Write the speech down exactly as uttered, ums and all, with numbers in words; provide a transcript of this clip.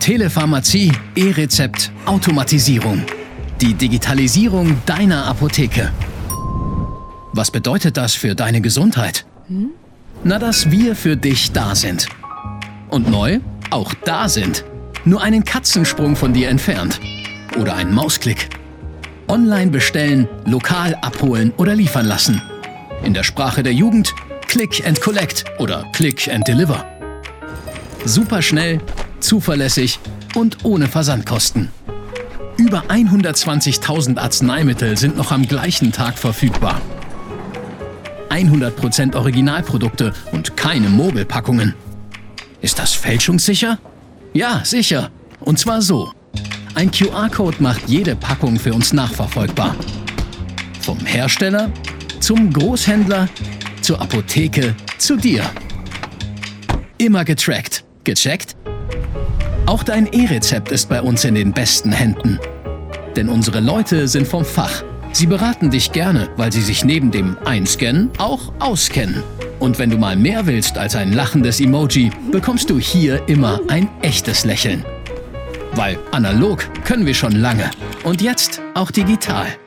Telepharmazie, E-Rezept, Automatisierung. Die Digitalisierung deiner Apotheke. Was bedeutet das für deine Gesundheit? Hm? Na, dass wir für dich da sind. Und neu? Auch da sind. Nur einen Katzensprung von dir entfernt. Oder einen Mausklick. Online bestellen, lokal abholen oder liefern lassen. In der Sprache der Jugend Click and Collect oder Click and Deliver. Super schnell, zuverlässig und ohne Versandkosten. Über hundertzwanzigtausend Arzneimittel sind noch am gleichen Tag verfügbar. hundert Prozent Originalprodukte und keine Mogelpackungen. Ist das fälschungssicher? Ja, sicher. Und zwar so. Ein Q R-Code macht jede Packung für uns nachverfolgbar. Vom Hersteller zum Großhändler, zur Apotheke, zu dir. Immer getrackt. Gecheckt? Auch dein E-Rezept ist bei uns in den besten Händen. Denn unsere Leute sind vom Fach. Sie beraten dich gerne, weil sie sich neben dem Einscannen auch auskennen. Und wenn du mal mehr willst als ein lachendes Emoji, bekommst du hier immer ein echtes Lächeln. Weil analog können wir schon lange. Und jetzt auch digital.